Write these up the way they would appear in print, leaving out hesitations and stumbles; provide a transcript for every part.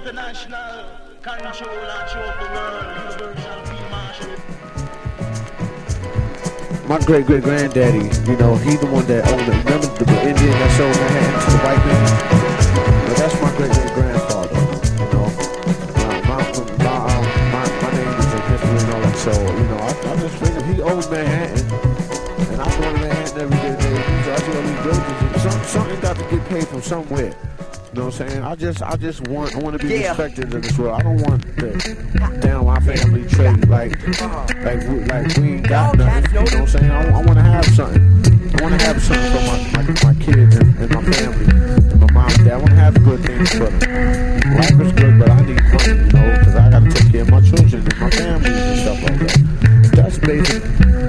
international controller throughout the world, universal field marshal. My great granddaddy, you know, he the one that owned it. Remember the Indian that sold Manhattan to the white man? But that's my great grandfather. You know, my name is in history and all that. So you know, I just figured he owned Manhattan, and I'm going to Manhattan every day. I do all these buildings. Something got to get paid from somewhere. You know what I'm saying? I just want to be respected in this world. I don't want to down my family trait like we ain't got nothing. You know what I'm saying? I want to have something. I want to have something for my kids and my family and my mom and dad. I want to have good things for them. Life is good, but I need money, you know, because I got to take care of my children and my family and stuff like that. That's basic.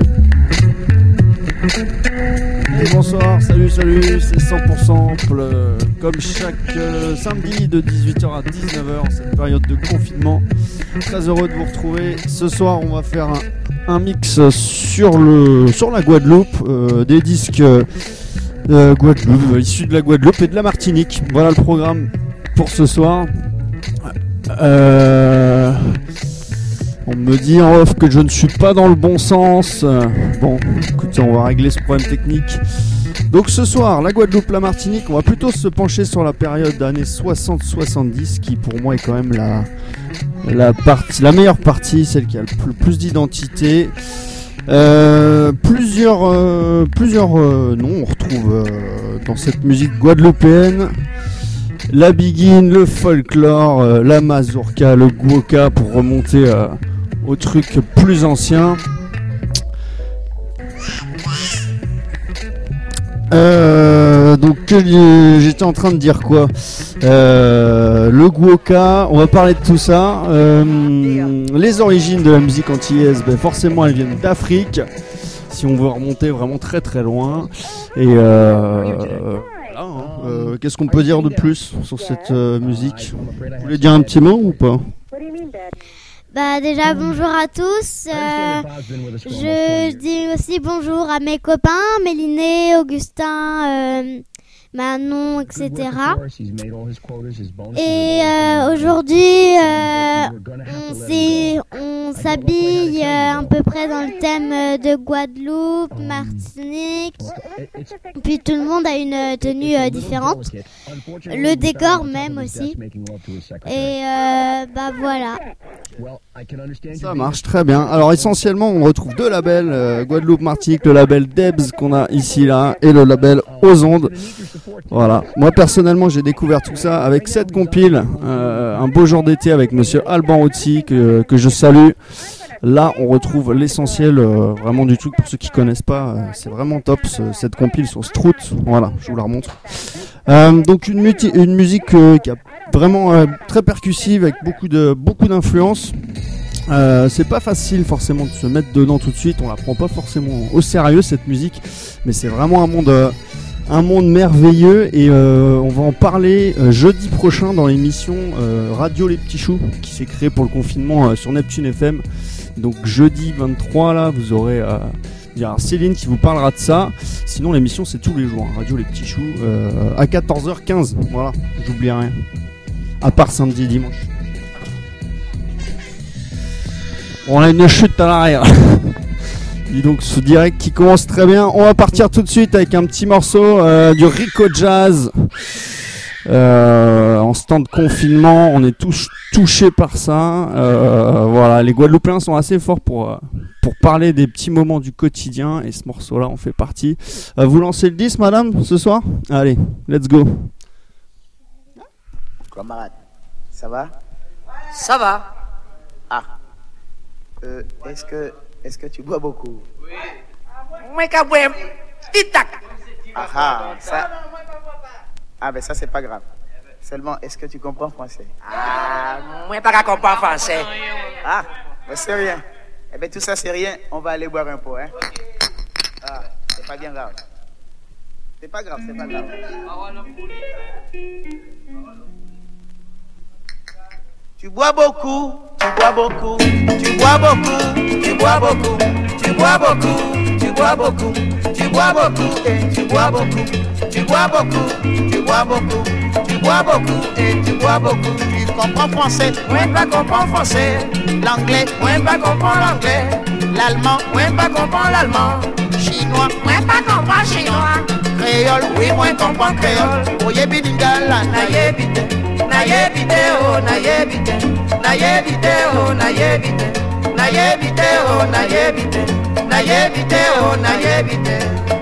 Et bonsoir, salut, c'est 100% ample, comme chaque samedi de 18h à 19h en cette période de confinement. Très heureux de vous retrouver. Ce soir, on va faire un mix sur la Guadeloupe, des disques Guadeloupe, issus de la Guadeloupe et de la Martinique. Voilà le programme pour ce soir. On me dit en off que je ne suis pas dans le bon sens. Bon, écoutez, on va régler ce problème technique. Donc ce soir, la Guadeloupe, la Martinique, on va plutôt se pencher sur la période années 60-70 qui pour moi est quand même la meilleure partie, celle qui a le plus d'identité. Plusieurs noms on retrouve dans cette musique guadeloupéenne. La biguine, le folklore, la mazurka, le gwoka pour remonter aux trucs plus anciens. Donc j'étais en train de dire quoi, le gwoka, on va parler de tout ça. Les origines de la musique antillaise, forcément elles viennent d'Afrique, si on veut remonter vraiment très très loin. Et qu'est-ce qu'on peut dire de plus sur cette musique? Vous voulez dire un petit mot ou pas? Déjà bonjour à tous, je dis aussi bonjour à mes copains, Méliné, Augustin, Manon, etc. Et aujourd'hui on s'habille à peu près dans le thème de Guadeloupe, Martinique, puis tout le monde a une tenue différente, le décor même aussi, et voilà. Ça marche très bien. Alors essentiellement on retrouve deux labels, Guadeloupe, Martinique, le label Debs qu'on a ici là et le label Aux Ondes. Voilà. Moi personnellement j'ai découvert tout ça avec cette compile, un beau jour d'été avec monsieur Alban Routy que je salue. Là on retrouve l'essentiel vraiment du truc. Pour ceux qui connaissent pas, c'est vraiment top cette compile sur Strout. Voilà, je vous la remontre. Donc une musique qui a vraiment très percussive avec beaucoup d'influences. C'est pas facile forcément de se mettre dedans tout de suite, on la prend pas forcément au sérieux cette musique, mais c'est vraiment un monde merveilleux et on va en parler jeudi prochain dans l'émission Radio Les Petits Choux qui s'est créée pour le confinement sur Neptune FM. Donc jeudi 23 là vous aurez il y a Céline qui vous parlera de ça. Sinon l'émission c'est tous les jours, Radio Les Petits Choux à 14h15. Voilà, j'oublie rien. À part samedi et dimanche. On a une chute à l'arrière. Dis donc ce direct qui commence très bien. On va partir tout de suite avec un petit morceau du Rico Jazz. En ce temps de confinement, on est tous touchés par ça. Voilà, les Guadeloupéens sont assez forts pour parler des petits moments du quotidien et ce morceau-là en fait partie. Vous lancez le 10, madame, ce soir? Allez, let's go. Camarade, ça va? Ça va. Ah. Est-ce que tu bois beaucoup? Oui. Moi, je bois un petit tac. Ah, ça. Ah, ben ça, c'est pas grave. Seulement, est-ce que tu comprends français? Ah, moi, pas qu'à comprendre français. Ah, ben c'est rien. Eh ben tout ça, c'est rien. On va aller boire un pot, hein? Ah, c'est pas bien grave. C'est pas grave, c'est pas grave. Tu bois beaucoup, tu bois beaucoup, tu bois beaucoup, tu bois beaucoup, tu bois beaucoup, tu bois beaucoup, tu bois beaucoup, tu bois beaucoup, tu bois beaucoup, tu bois beaucoup, tu bois beaucoup, tu bois beaucoup et tu bois beaucoup. Tu comprends français, moi pas comprends français. L'anglais, moi pas comprends l'anglais. L'allemand, moi pas comprends l'allemand. Chinois, moi pas comprends chinois. Créole, oui moi comprends créole. Oye bidingala, naye bite, naye bite oh naye bite, naye bite oh naye bite, naye bite oh naye bite, naye bite oh naye bite.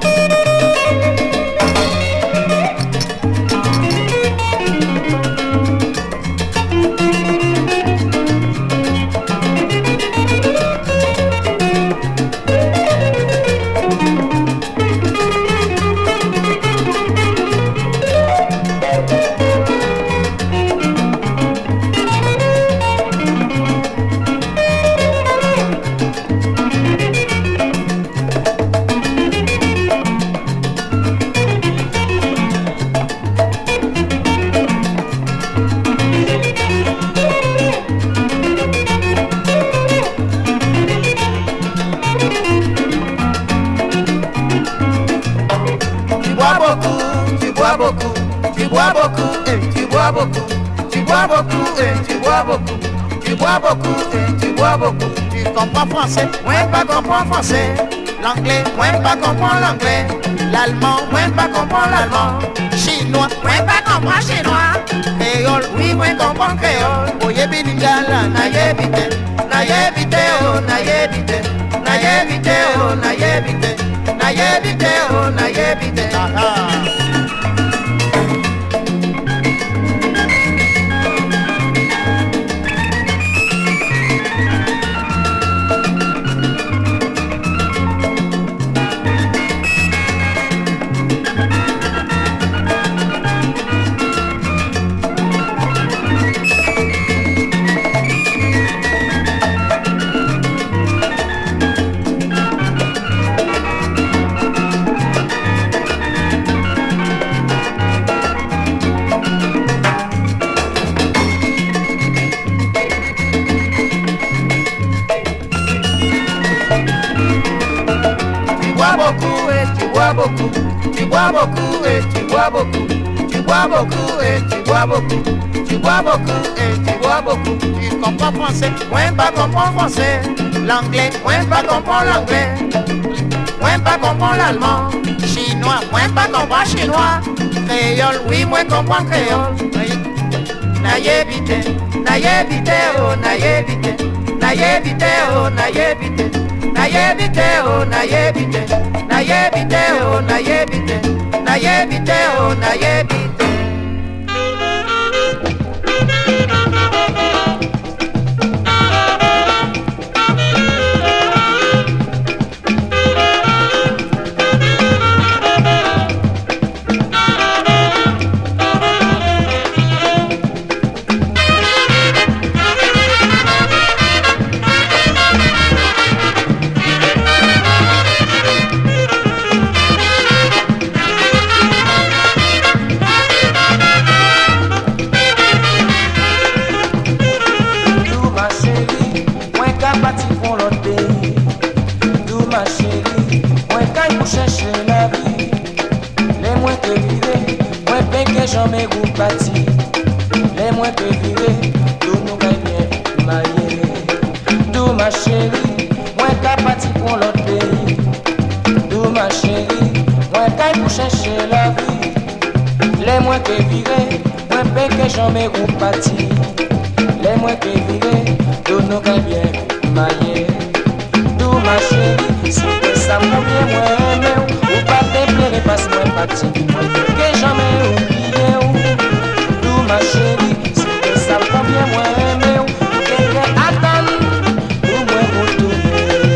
Tu bois beaucoup et tu bois beaucoup. Tu bois beaucoup et tu bois beaucoup. Tu bois beaucoup et tu bois beaucoup. Tu comprends français, moi pas comprends français. L'anglais, moi pas comprends l'anglais. L'allemand, moi pas comprends l'allemand. Chinois, moi pas comprends chinois. Créole, oui moi comprends créole. Oye bilingala, naye bite, naye bite oh naye bite, naye bite oh naye bite, naye bite oh naye bite. Tu bois beaucoup et tu bois beaucoup. Tu bois beaucoup et tu bois beaucoup. Tu bois beaucoup et tu bois beaucoup. Tu comprends français, moi pas comprends français. L'anglais, moi pas comprends l'anglais. Moi pas comprends l'allemand. Chinois, moi pas comprends chinois. Créole, oui moi comprends créole. Naye bite, naye bite oh naye bite, naye bite oh naye bite, naye bite oh naye bite, naye bite oh naye bite, naye bite oh naye bite. Jamais vous bâti, les moins que virés, tout nous gagne maillé. D'où ma chérie, moi qu'à partir pour l'autre pays. D'où ma chérie, moi qu'à pour chercher la vie. Les moins que virés, moi que jamais vous bâti. Les moins que virés, tout nous gagne bien maillé. D'où ma chérie, si que ça me vient moi aimer, ou pas déplaire parce que moi parti, moi que jamais oublié. Ma chérie, c'est que ça me convient moi aimer. Quelqu'un attend pour moi retourner.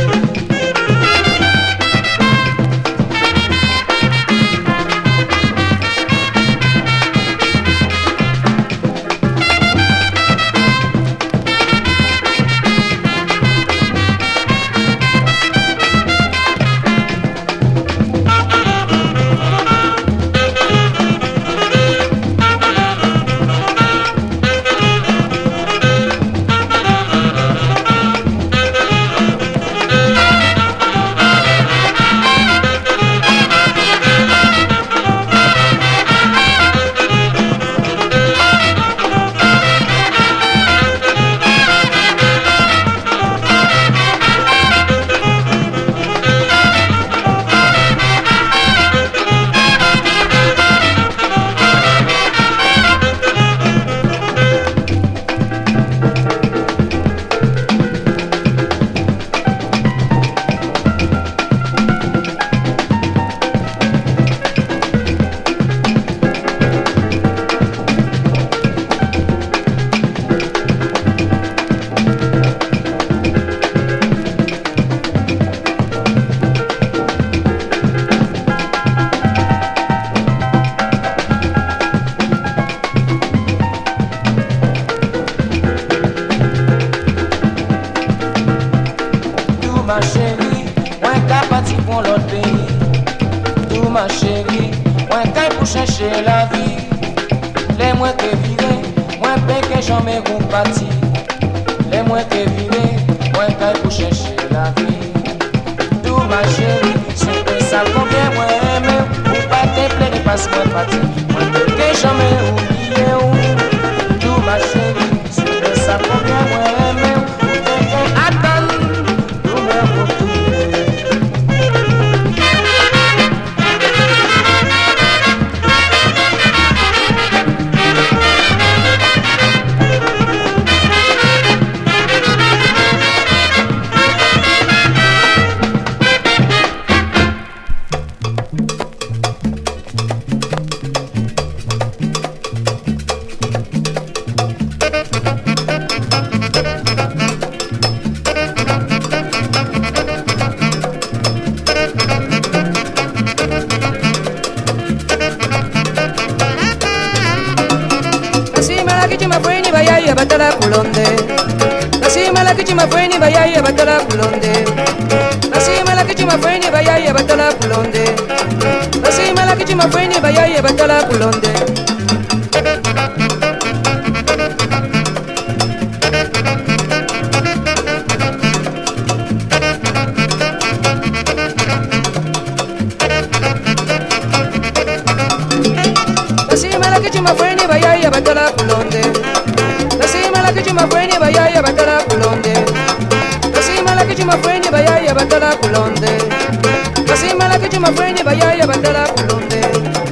chercher la vie. Les moins que vivre, moins bien que j'en ai compati. Les moins que vivre, moins qu'à pour chercher la vie. Tout ma chérie, c'est que ça combien moi aimé. Ou pas te plaire de passe moi parti. Moins bien que j'en ai oublié. Tout ma chérie, c'est que ça combien moi aimé. Ou bien que attendre, tout me retrouver. Batala kulonde, nasima la kichima fweni bayaya batala kulonde, nasima la kichima fweni bayaya batala kulonde, nasima la kichima fweni bayaya batala kulonde. Nasima la kichima fweni bayaya batala kulonde. Nasima la kichima fweni bayaya batala kulonde. Nasima la kichima fweni bayaya batala kulonde. Nasima la kichima fweni bayaya batala kulonde.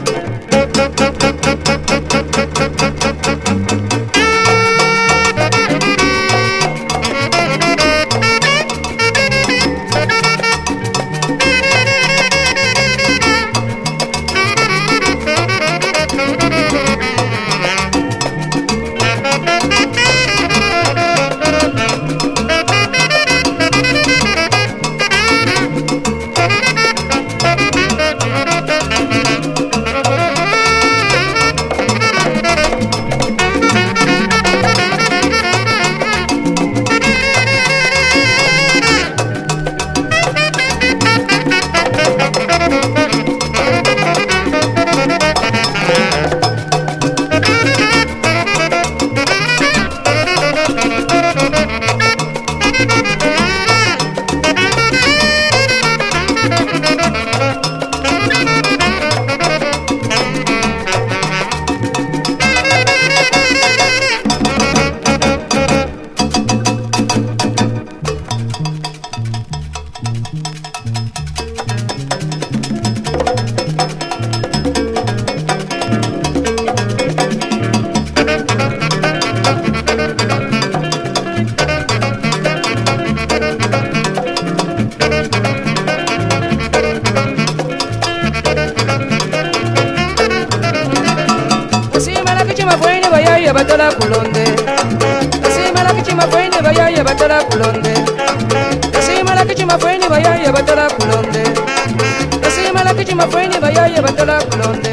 Batala kulonde, nasima la kichima fweni bayaya batala kulonde, nasima la kichima fweni bayaya batala kulonde, nasima la kichima fweni bayaya batala kulonde.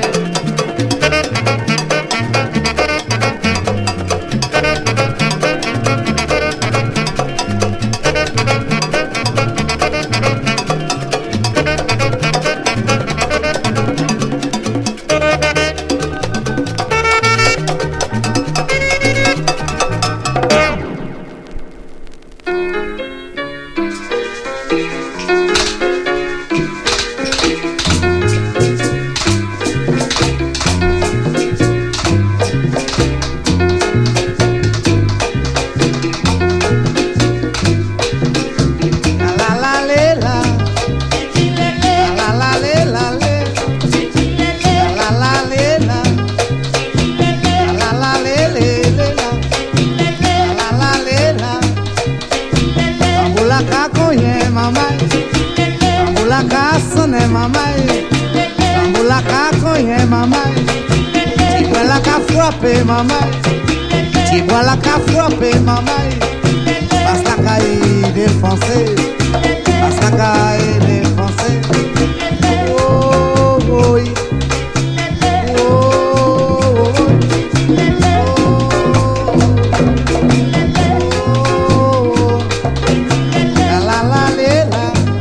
Mamãe, tipo ela cá frappé, mamãe, basta cair défoncé, basta cair défoncé. Oh, oh,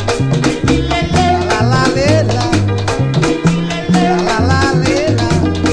la la la la.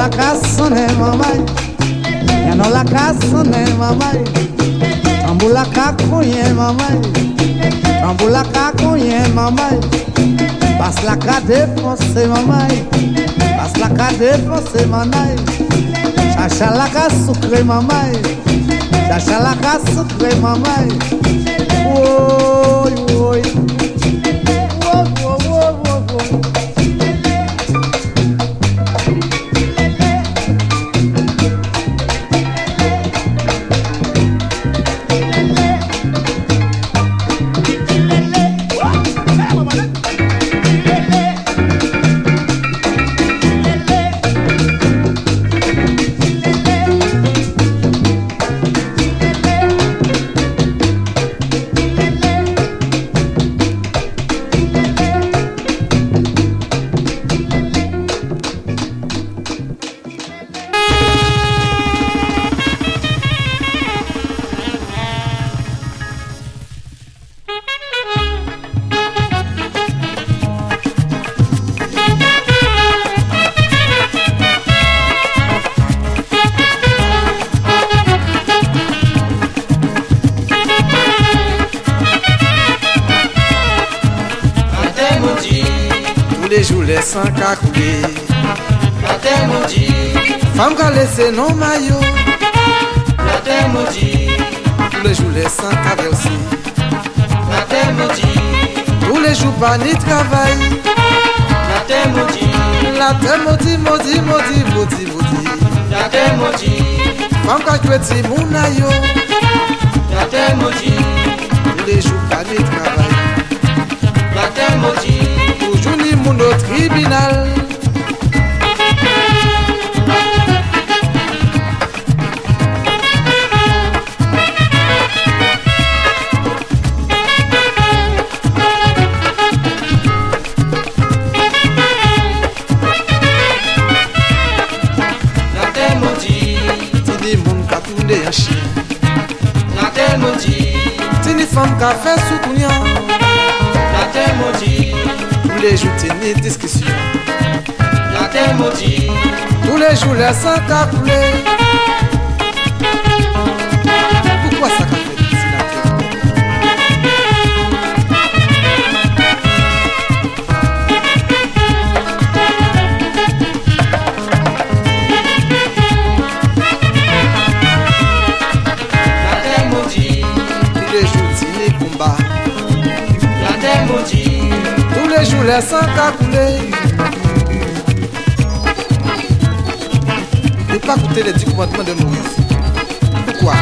cassone mamãe, ya no la cassone mamãe, tambula caconhe mamãe, tambula caconhe mamãe, passe la cade foncé mamãe, passe la cade foncé mamãe, chacha la casse sucré mamãe, chacha la casse sucré mamãe, oi oi. Sans qu'à couler, la terre maudit. Femme qu'a laissé non maillot, la terre maudit. Tous les jours les sans qu'à aussi, la terre maudit. Tous les jours pas ni travail, la terre maudit. La terre maudit, maudit, maudit, maudit, maudit. La terre maudit. Femme qu'a joué mon aïe, la terre maudit. Tous les jours pas ni travail, la terre maudit. Toujours ni mon au tribunal. La terre maudit. Tini moun ka tourne un chien. La terre maudit. Tini femme ka fait sous la terre maudit. Tous les jours t'es une discussion. La terre maudit. Tous les jours les sangs à couler. Pourquoi ça qu'a fait ici la terre? La terre maudit. Tous les jours t'es combat. La terre maudit. Tous les jours les sangs à couler. Ne pas écouter les 10 commandements de Moïse. Pourquoi?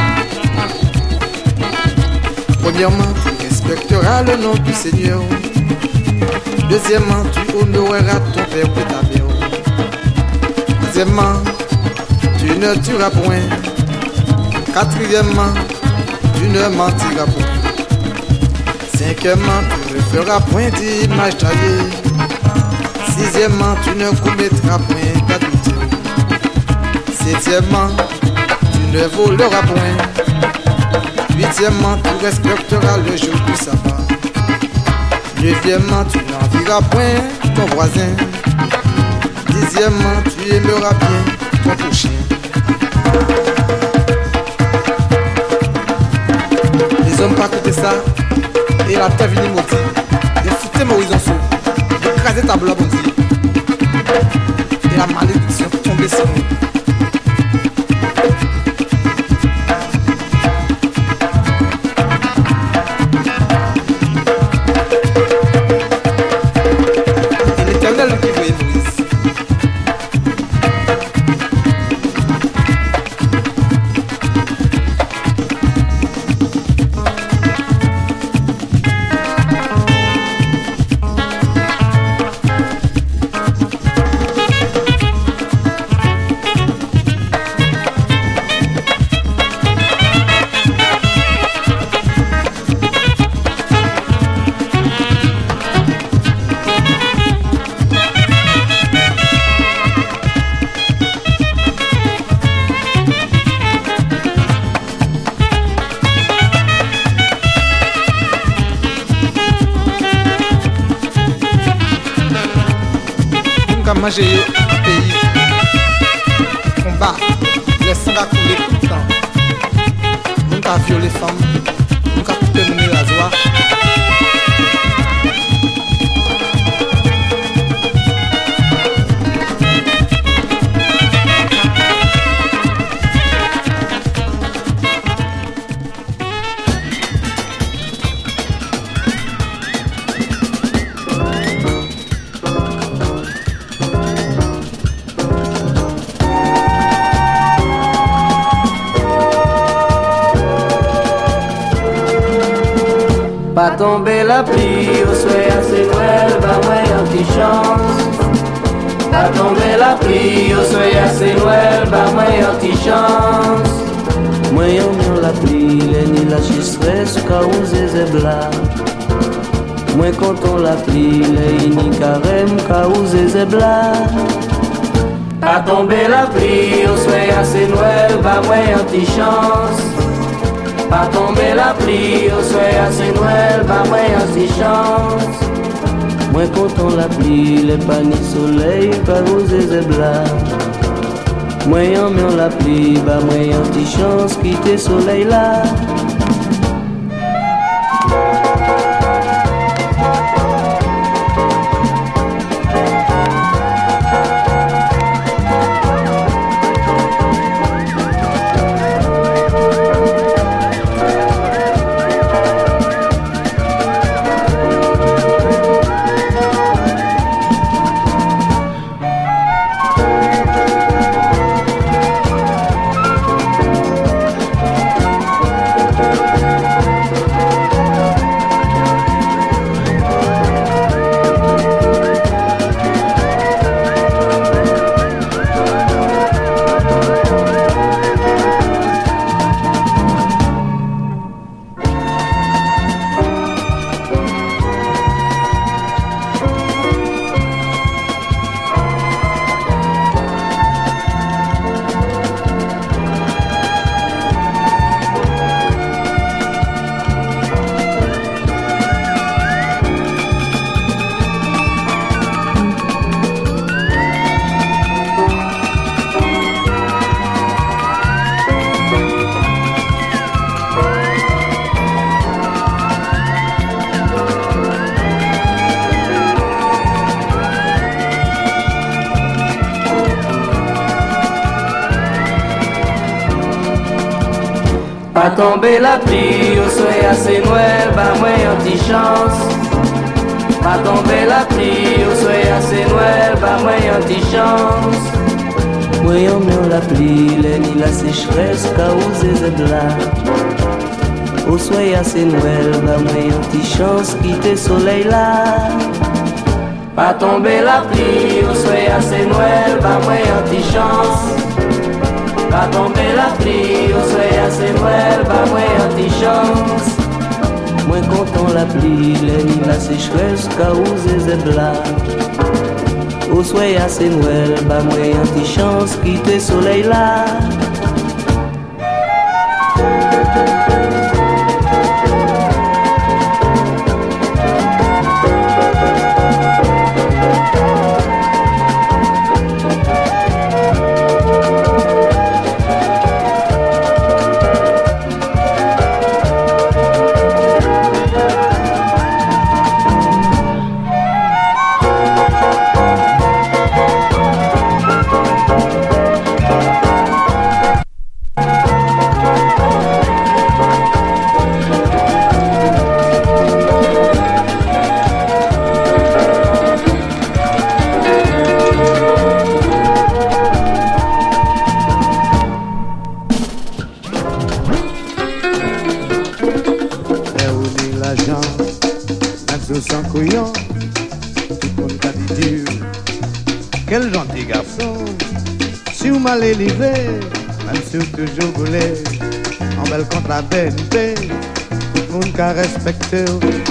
Premièrement, tu respecteras le nom du Seigneur. Deuxièmement, tu honoreras ton père et ta mère. Troisièmement, tu ne tueras point. Quatrièmement, tu ne mentiras point. Cinquièmement, tu ne feras point d'image taillée. Sixièmement, tu ne commettras point d'adultère. Septièmement, tu ne voleras point. Huitièmement, tu respecteras le jour du sabbat. Neuvièmement, tu n'envieras point ton voisin. Dixièmement, tu aimeras bien ton prochain. Les hommes pas écouter ça. Et la terre vient maudite. Ils foutaient Moïse en saut. Ils écrasaient ta bloc, on dit. Et la malédiction tombait sur nous. Et l'Éternel qui voyait Moïse. Manger un pays bas, les sangs à couler tout le temps. Nous avons violé les femmes, nous avons coupé mon rasoir. Pas tomber la pluie, au soleil assez Noël, bah moi y'a une petite chance. Pas tomber la pluie, au soleil assez Noël, bah moi y'a une petite chance. Moi y'a la pluie, les ni la chisserait, sous caouzé zébla. Moi quand on la pluie, les ni carême, caouzé zébla. Pas tomber la pluie, au soleil assez Noël, bah moi y'a une petite chance. Pas tomber la pluie, au soleil assez Noël, bah moi y'a si chance. Moi content la pluie, les paniers soleil, pas rose et blanc. Moi y'a la pluie, bah moi y'a si chance, quitter soleil là. Pas tomber la pluie, au soleil assez Noël, bah moi y'a une petite chance. Pas tomber la pluie, au soleil assez Noël, bah moi y'a une petite chance. Moi y'a la pluie, les ni la sécheresse, caouzé zébla. Au soleil assez Noël, bah moi y'a une petite chance, quitter soleil là. Pas tomber la pluie, au soleil assez Noël, bah moi y'a une petite chance. Pas tomber la pluie, au soleil assez Noël, bah moi y'a une petite chance. Moi content la pluie, les ni la sécheresse, caouzé zébla. Au soleil assez Noël, bah moi y'a une petite chance, quitter soleil là. Sans couillon, tout le monde t'a dit Dieu. Quel gentil garçon, si vous m'allez livrer, même si vous toujours voulez, en belle contre la BNP, tout le monde qu'a respecté.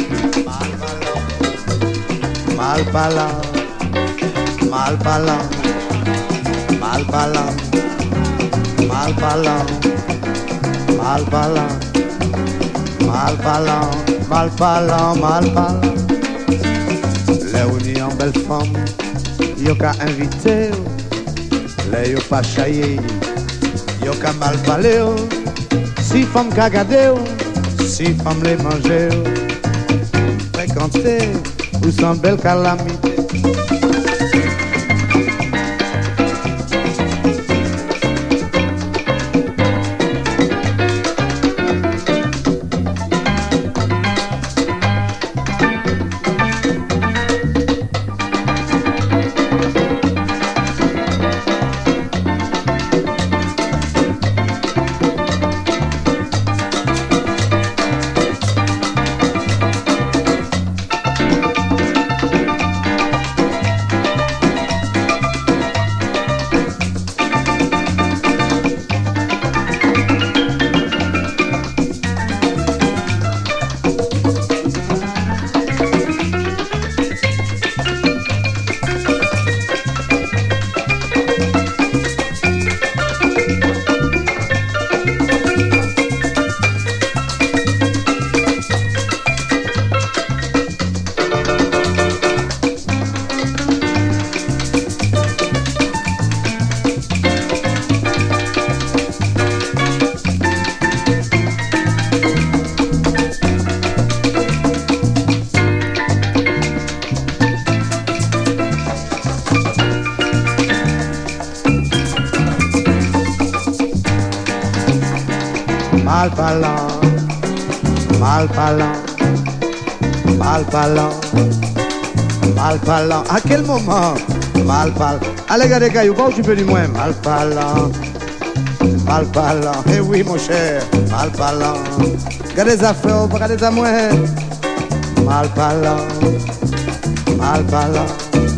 Mal parlant, mal parlant, mal parlant, mal parlant, mal parlant, mal parlant, mal parlant, mal parlant. Les unis en belle femme, y'a qu'à inviter. les yo pas chaillé, yo ka mal parlé, si femme ka gardé, si femme les manger, fréquenter, ou sans belle calamité. Mal parlant, mal parlant, mal parlant, mal parlant. À quel moment? Mal parlant. Allez, regardez, Caillou, pas où tu peux du moins. Mal parlant, mal parlant. Eh oui, mon cher, mal parlant. Regardez les affaires, regardez les moins. Mal parlant, mal parlant.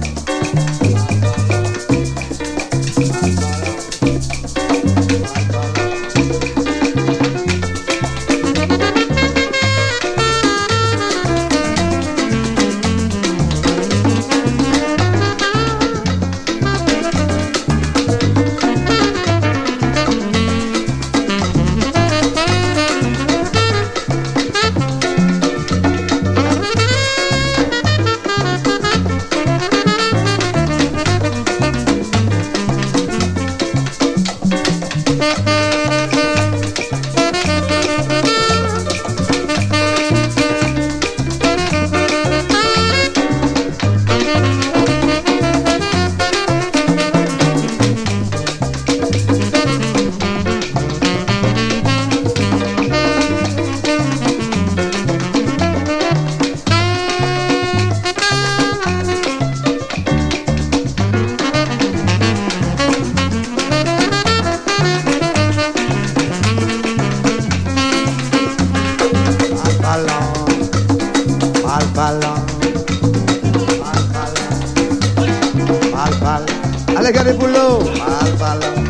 Allez, regardez pour l'eau. Mal parlant.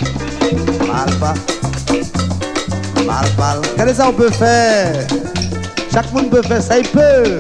Regardez ça, on peut faire. Chaque monde peut faire ça, il peut.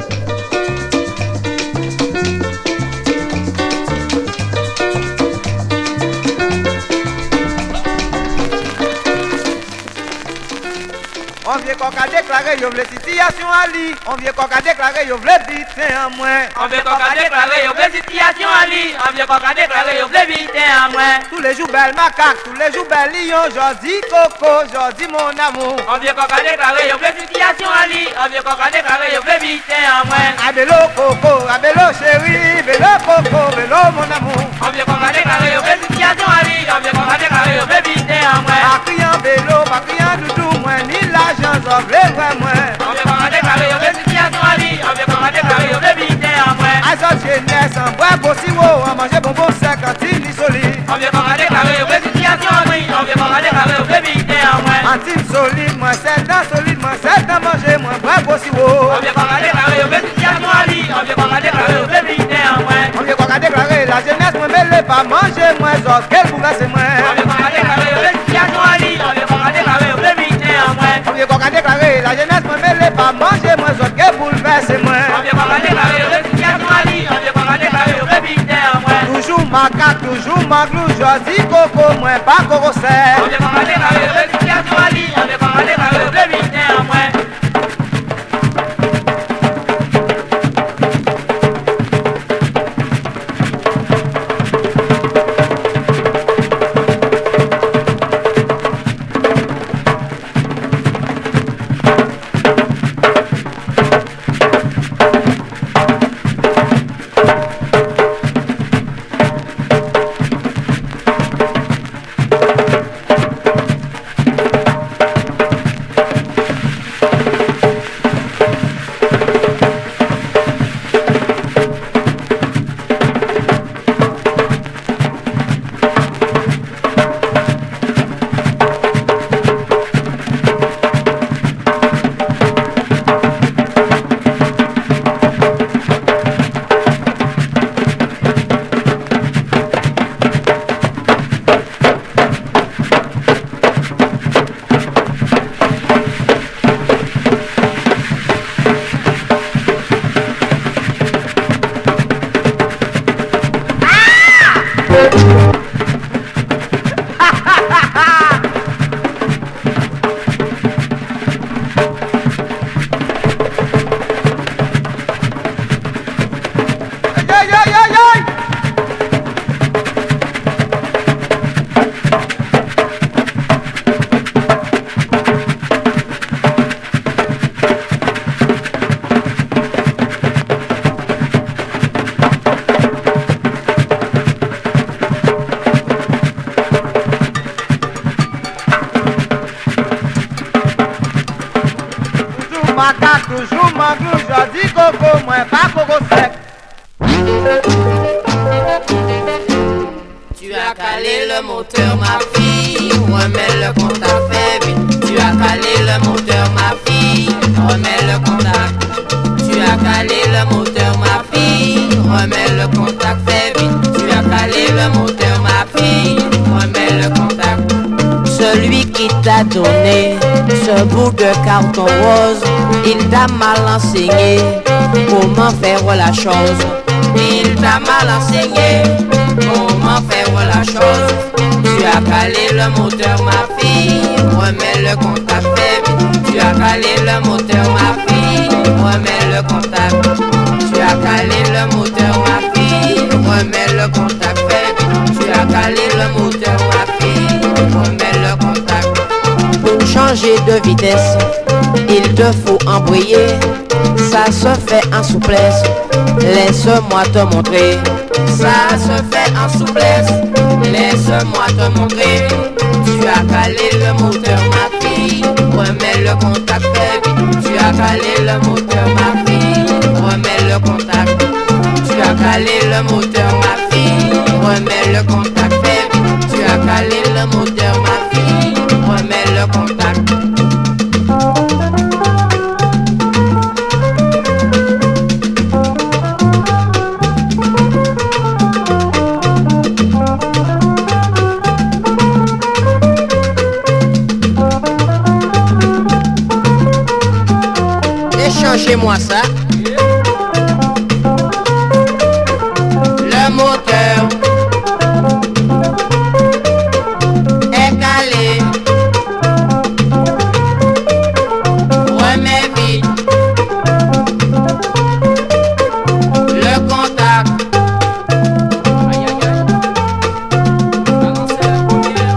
On vient qu'on a déclaré, yo vle situation à lui. On vient qu'on a déclaré, yo vle vite en moins. On vient qu'on a déclaré, yo vle situation à lui. On vient qu'on a déclaré, yo vle vite en moins. Tous les jours belle macaque, tous les jours belle lion. Jodi coco, jodi mon amour. On vient qu'on a déclaré, yo vle situation à lui. On vient qu'on a déclaré, yo vle vite en moins. Abelo coco, abelo chéri, vélo coco, vélo mon amour. On vient qu'on a déclaré, yo vle situation à lui. On vient qu'on a déclaré, yo vle vite en moins. Pas criant vélo, pas criant doudou, moi ni l'argent, j'en vle moi. On vient qu'on a déclaré, yo vle situation à lui. On vient qu'on a déclaré, yo vle vite en moins. À sa jeunesse, en bois possible, en manger bonbon sec, en tine solide. On vient qu'on a déclaré, yo vle situation à lui. On vient qu'on a déclaré, yo vle vite en moins. En tine solide, moi c'est dans solide, moi c'est dans manger, moi bois possible. On vient qu'on a déclaré, yo vle situation à lui. On vient qu'on a déclaré, yo vle vite en moins. On vient qu'on a déclaré, la jeunesse, moi me lève pas manger, moi j'ose qu'elle bouge c'est moi. On vient qu'on a déclaré, yo vle situation à lui. On vient qu'on a déclaré, yo vle vite en moins. On vient qu'on a déclaré, la jeunesse, moi me lève pas manger, moi j'ose qu'elle bouleverse moi. On vient qu'on a déclaré, yo vle situation à lui. On vient qu'on a déclaré, yo vle vite en moins. Toujours macaque, toujours maglou, jodi coco, moi pas coco sec. On vient qu'on a déclaré, yo vle situation à lui. On vient qu'on a déclaré, yo vle vite en moins. toujours manglou, jodi coco, moins pas coco sec. Tu as calé le moteur, ma fille, remets le contact, fais vite. Tu as calé le moteur, ma fille, remets le contact. Tu as calé le moteur, ma fille, remets le contact, fais vite. Tu as calé le moteur, ma fille, remets le contact. Celui qui t'a donné ce bout de carton rose, il t'a mal enseigné comment faire la chose. Il t'a mal enseigné comment faire la chose. Tu as calé le moteur, ma fille, remets le contact, fais vite. Tu as calé le moteur, ma fille, remets le contact. Tu as calé le moteur, ma fille, remets le contact, fais vite. Tu as calé le moteur, ma fille, remets le contact. Pour changer de vitesse, il te faut embrayer. Ça se fait en souplesse, laisse-moi te montrer. Ça se fait en souplesse, laisse-moi te montrer. Tu as calé le moteur, ma fille, remets le contact, fais vite. Tu as calé le moteur, ma fille, remets le contact. Tu as calé le moteur, ma fille, remets le contact, fais vite. Tu as calé le moteur, ma fille, remets le contact. Échangez-moi ça. Le moteur est calé. Remets vite le contact. Aïe aïe aïe. Balancez la première.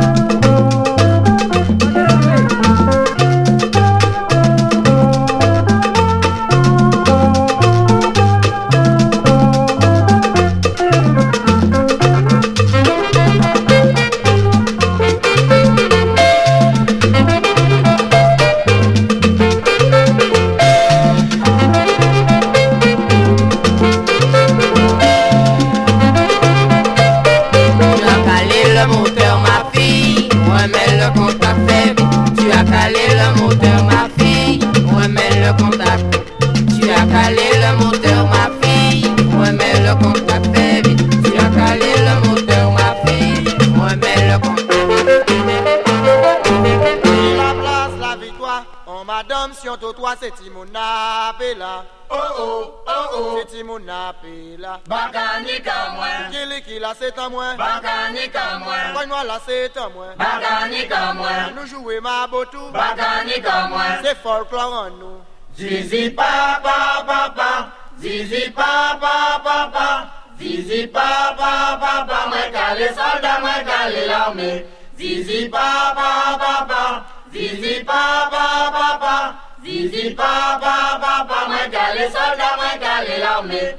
C'est Timona Pela. Oh oh, oh oh. C'est Timona Pela. Bagani kamwe. Kili la c'est à moi. Bagani kamwe. Koinwa la c'est à moi. Bagani kamwe. Nous jouer ma botou. Bagani kamwe. C'est folklore en nous. Zizi papa papa. Zizi papa papa. Zizi papa papa. Moi calé soldat, moi calé l'armée. Zizi papa papa. Zizi papa papa. Zizi papa papa, moi calé soldat, moi calé l'armée.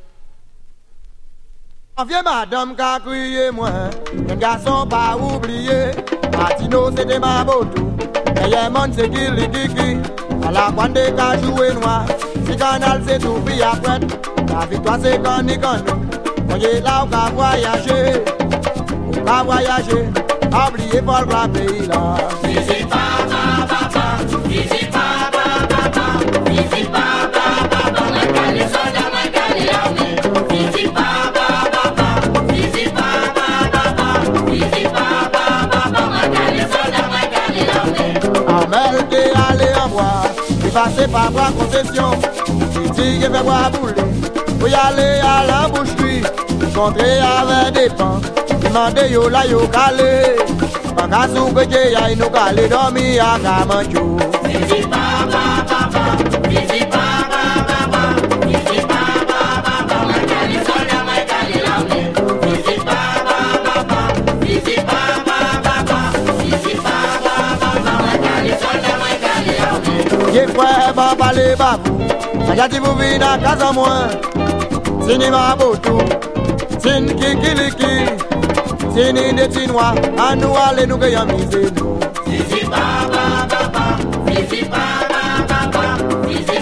En vieux madame qu'a crié moi, un garçon pas oublié. Martino c'était ma botou, meilleur monde c'est Kili. À la bande qu'a joué noir, si canal c'est tout puis après. La victoire c'est quand ni quand nous. Voyez là où qu'a voyagé, on va voyager, oubliez pas le pays là. Zizi papa papa, zizi papa. Zizi papa papa, moi calé soldat, moi calé l'armée. Zizi papa papa, zizi papa papa, zizi papa papa, moi calé soldat, moi calé l'armée. Amel t'est allé en bois, il passait par bois concession. Il dit qu'il fait boire bouler, pour y aller à la boucherie. Contrer avec des pans, demander yo la yo calé. Pas qu'à souper qu'il y a une calé dormi à Kamanchou. Zizi papa papa. Zizi papa papa, zizi papa papa, moi calé soldat, moi calé l'armée. Zizi papa papa, zizi papa papa, zizi papa papa, moi calé soldat, moi calé l'armée. Yé frère papa les babou, ça dit vous venez à casa moi. Cinéma botou, cin kikiliki, cini de chinois, à nous aller nous gagnons misé nous. Zizi papa papa, zizi papa papa, zizi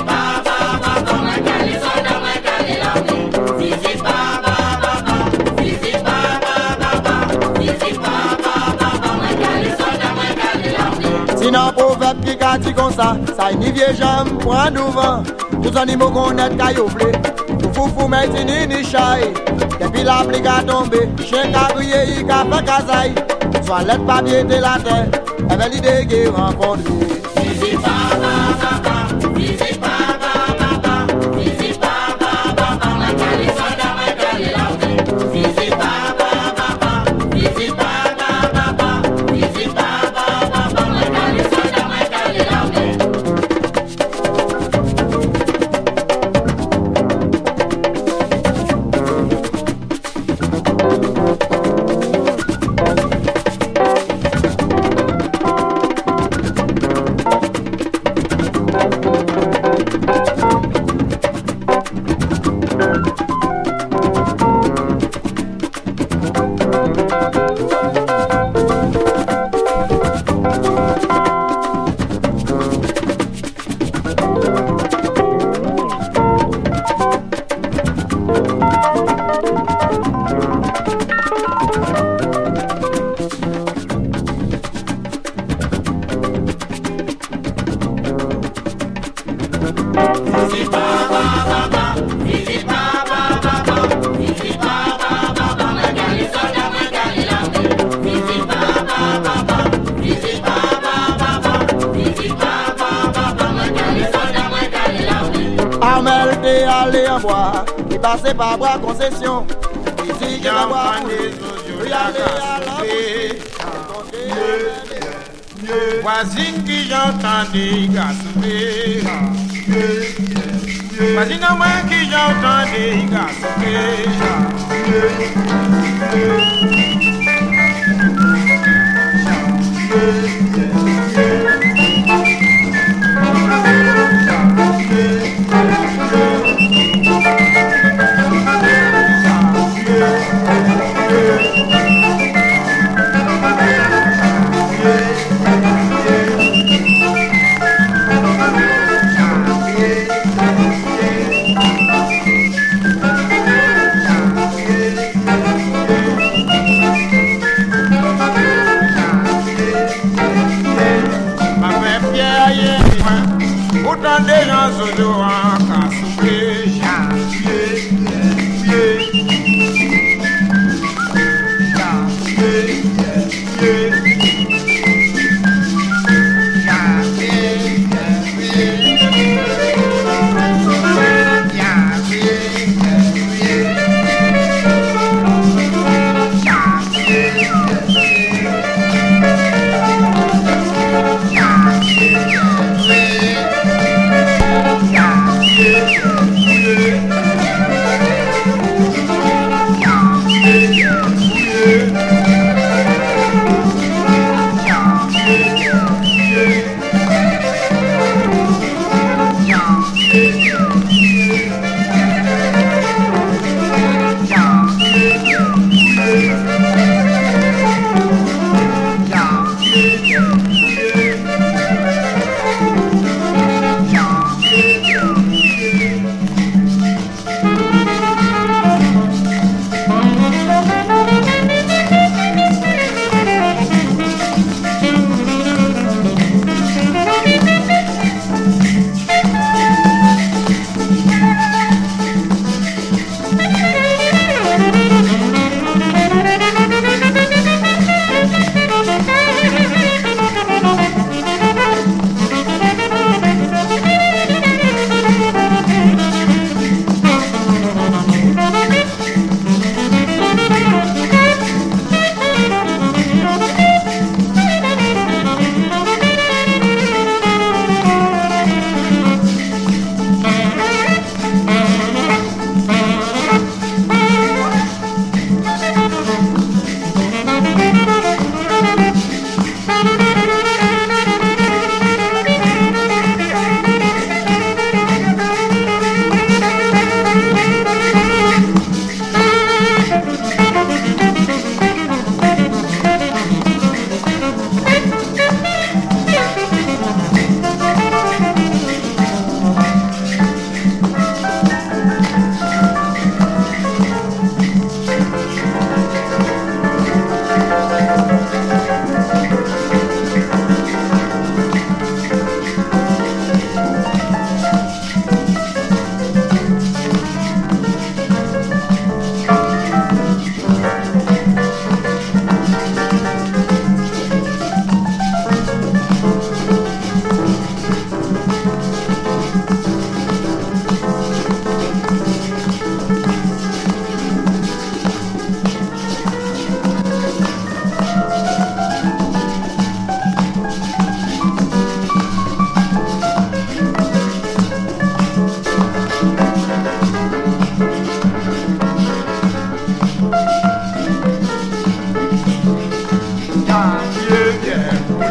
qui dit comme ça n'y vient jamais point devant. Tous animaux qu'on est cailloublé. Foufou maintenant ni chai. Depuis l'applique a tombé, chien qu'a crié, il qu'a fait casaille. Soit l'aide papier de la terre, avec l'idée qu'il rencontre. Zizi papa, papa, zizi papa, papa, zizi papa, papa, ma cali soda, ma cali laoté. Zizi papa, papa, zizi papa, papa, zizi papa, papa, ma cali soda, ma cali laoté. Armel t'est allé en bois, il passait par bois concession. Il dit qu'il va boire pour lui, il allait à la voisine qui j'entendais gaspiller. Voisine à moi qui j'entendais gaspiller. Autant de gens se doivent qu'à souffler.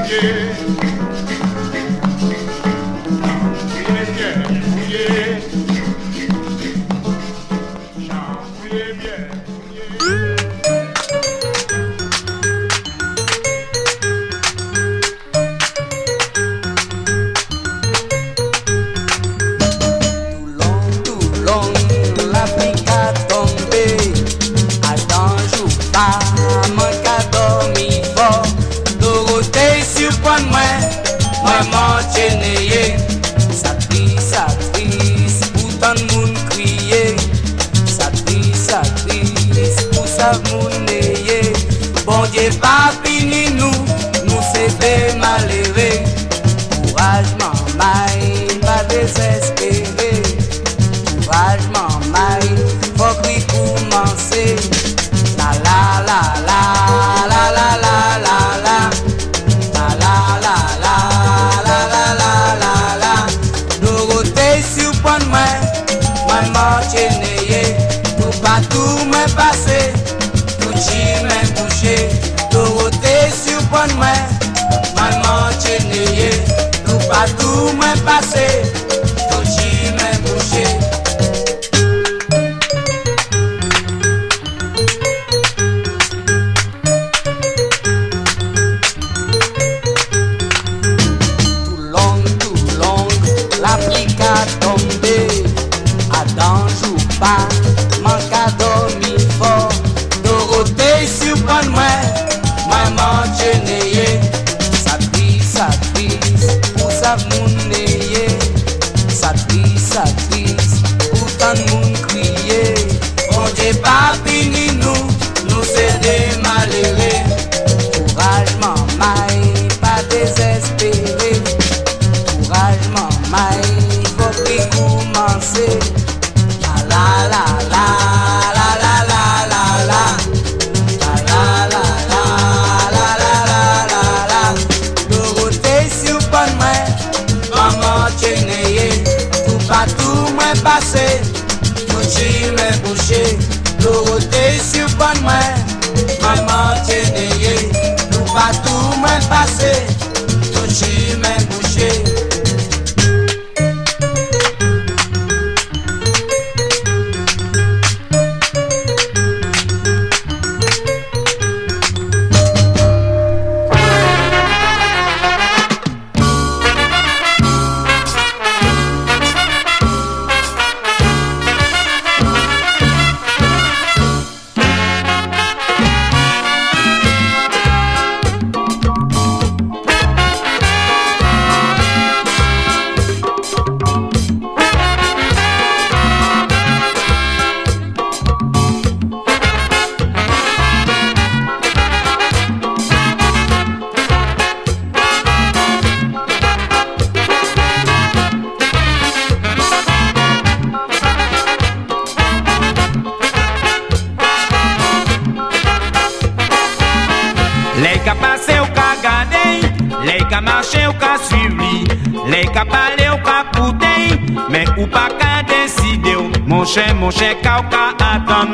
Mon cher Kauka attend.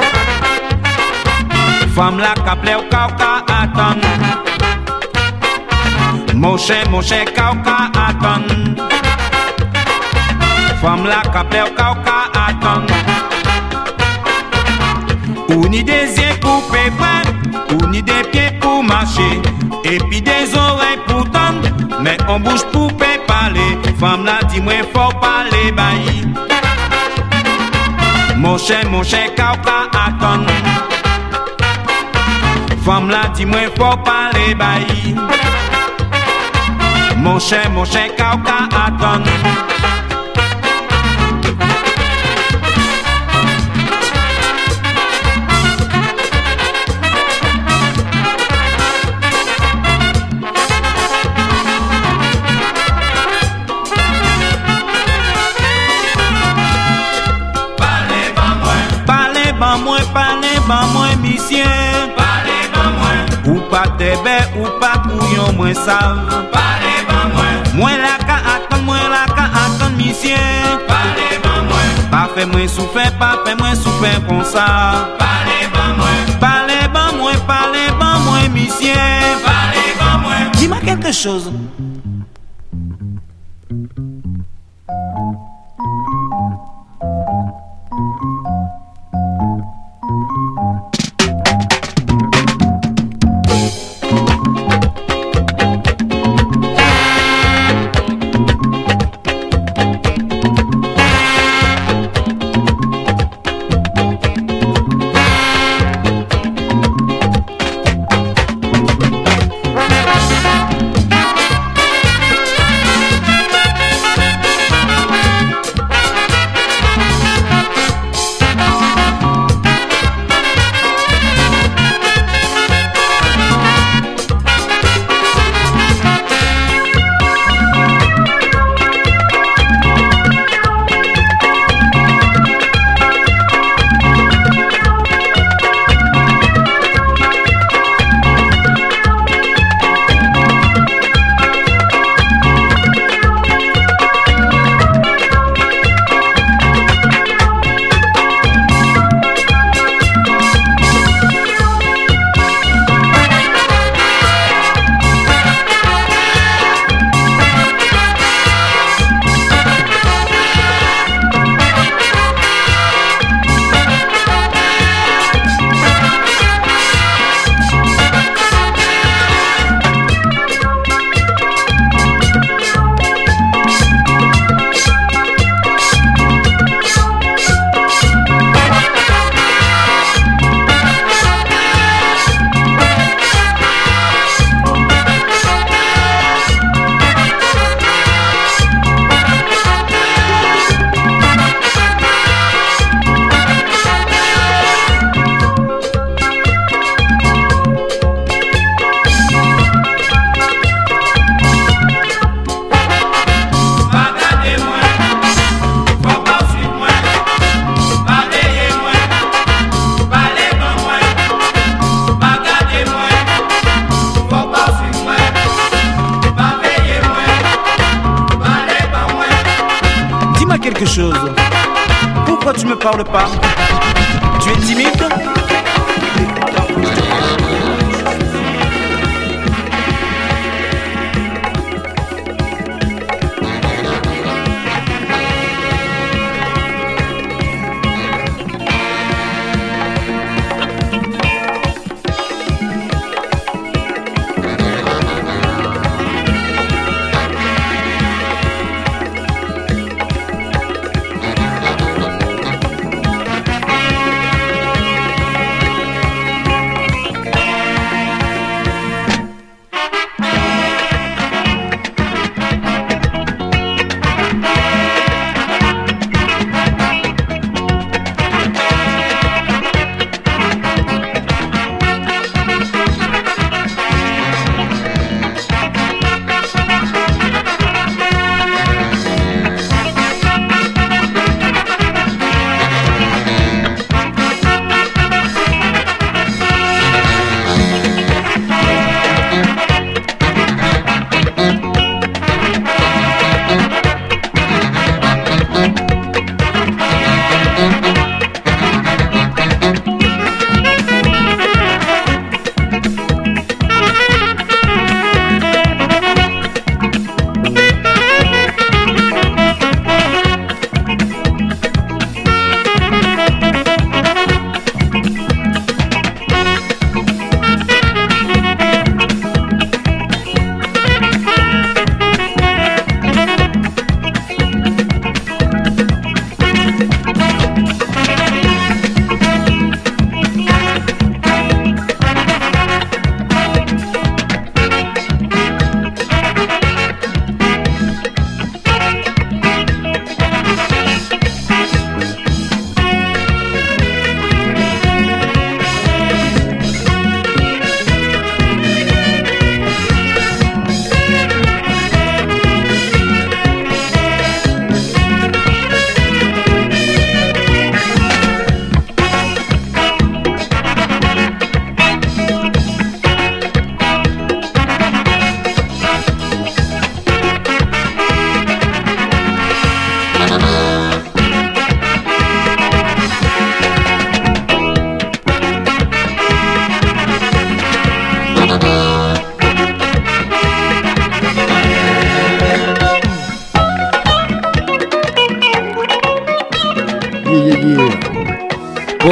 Femme la caple au Kauka attend. Mon cher Kauka attend. Femme la caple au Kauka attend. Ou ni des yeux pour péper, ou ni des pieds pour marcher, et puis des oreilles pour tendre, mais on bouge pour parler. Femme la dit moi faut parler bailli. Mon cher Kauka attend. Femme la dit moi faut parler bailli. Mon cher Kauka attend. Parlez ban moi monsieur. Parlez ban moi. Ou pas tebe ou pas couillon moi savent. Parlez ban moi. Moi la ka attend monsieur. Parlez ban moi. Pas fait moi souffert comme ça. Parlez ban moi. Parlez ban moi monsieur. Parlez ban moi. Dis-moi quelque chose. Quelque chose. Pourquoi tu me parles pas? Tu es timide?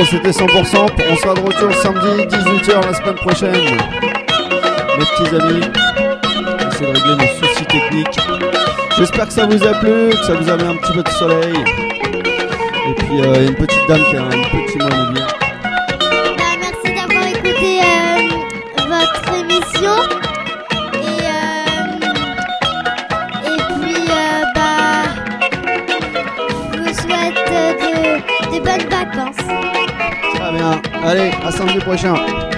Bon, c'était 100%. On sera de retour samedi 18h la semaine prochaine. Mes petits amis, j'essaie de régler nos soucis techniques. J'espère que ça vous a plu, que ça vous a mis un petit peu de soleil. Et puis il y a une petite dame qui a un petit mot à nous dire. Merci d'avoir écouté votre émission. Je vous souhaite de bonnes vacances. Très bien. Allez, à samedi prochain.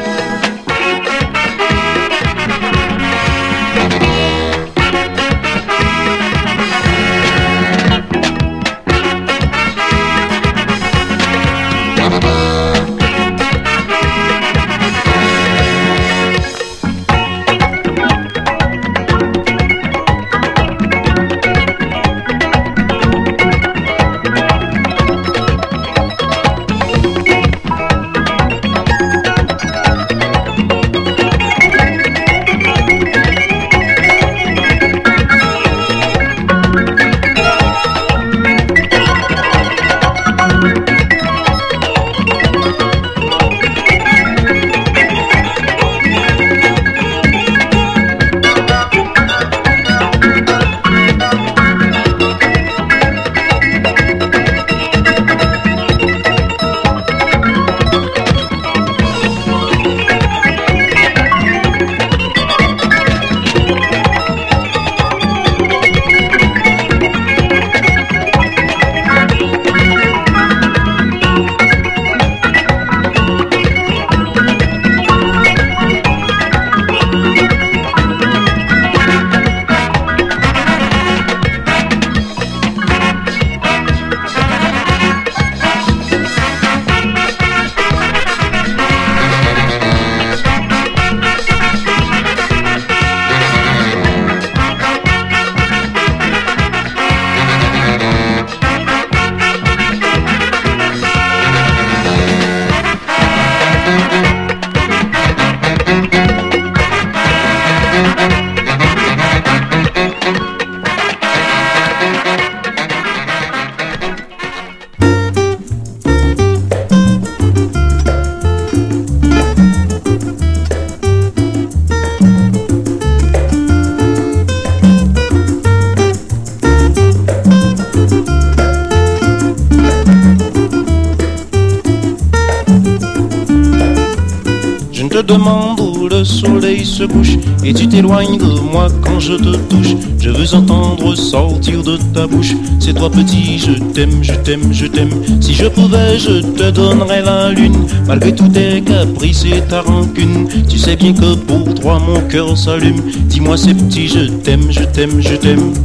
te demande où le soleil se couche et tu t'éloignes de moi quand je te touche. Je veux entendre sortir de ta bouche, c'est toi petit, je t'aime, je t'aime, je t'aime. Si je pouvais, je te donnerais la lune, malgré tous tes caprices et ta rancune. Tu sais bien que pour toi mon cœur s'allume. Dis-moi c'est petit, je t'aime, je t'aime, je t'aime.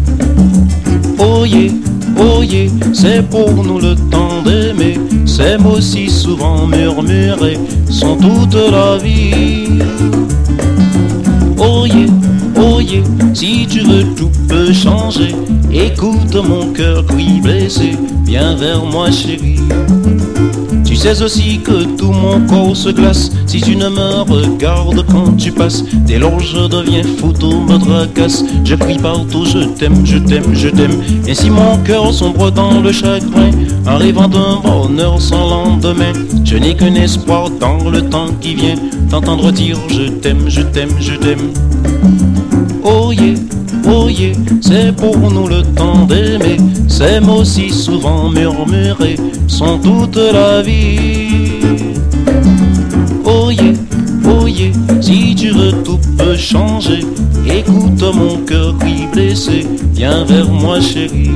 Oh yeah, c'est pour nous le temps d'aimer. Ces mots si souvent murmurés sont toute la vie. Oh yeah, si tu veux tout peut changer. Écoute mon cœur qui blessé, viens vers moi chérie. Tu sais aussi que tout mon corps se glace si tu ne me regardes quand tu passes. Dès lors je deviens fou, tout me tracasse. Je crie partout, je t'aime, je t'aime, je t'aime. Ainsi mon cœur sombre dans le chagrin, en rêvant d'un bonheur sans lendemain. Je n'ai qu'un espoir dans le temps qui vient, t'entendre dire je t'aime, je t'aime, je t'aime. Oh yeah, c'est pour nous le temps d'aimer. Ces mots si souvent murmurés sont toute la vie. Oh yeah, si tu veux tout peut changer. Écoute mon cœur qui blessé, viens vers moi chérie.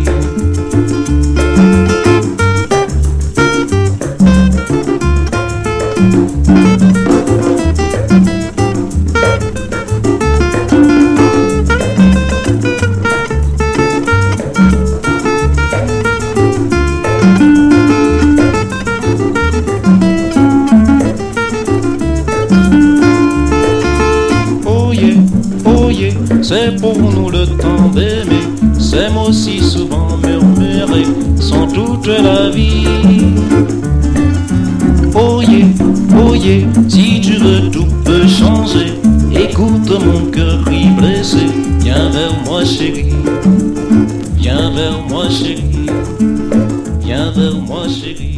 C'est pour nous le temps d'aimer. Ces mots si souvent murmurés sont toute la vie. Oh yeah, si tu veux tout peut changer. Écoute mon cœur qui blessé, viens vers moi chérie. Viens vers moi chérie. Viens vers moi chérie.